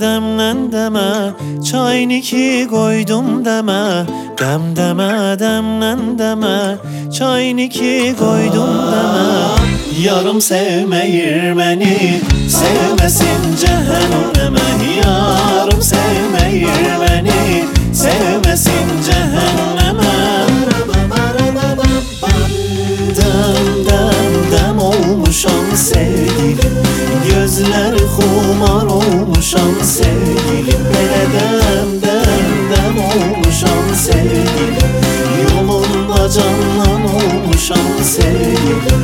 demlen deme, çayniki koydum deme. Deme demlen deme, çayniki koydum deme. Yarım sevmeyir beni, sevmesin cehenneme. Yarım sevmeyir beni, sevmesin cehenneme. Dem olmuşam sevgilim, gözler kumar olmuşam sevgilim. Dem olmuşam sevgilim, yolunda canan olmuşam sevgilim.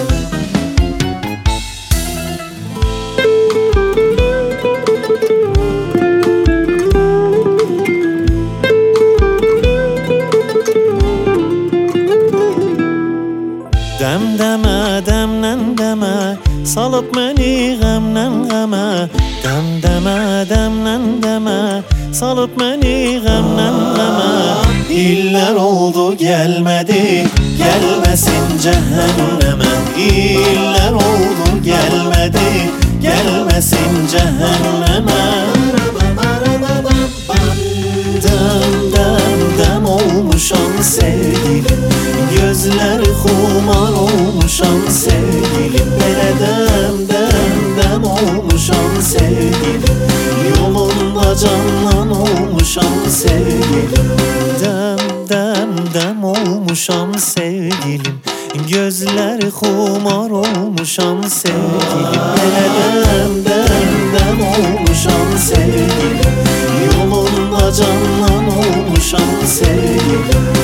Deme demlen deme, salıp beni gemlen geme. Deme demlen deme, salıp beni gemlen geme. İller oldu gelmedi, gelmesin cehenneme. İller oldu gelmedi, gelmesin cehenneme. Dem olmuşam sevgilim, gözler kumar olmuşam sevgilim. Dem olmuşam sevgilim, yolunda canan olmuşam sevgilim. Dem olmuşam sevgilim, gözler kumar olmuşam sevgilim. Dem olmuşam sevgilim, yolunda canan olmuşam sevgilim.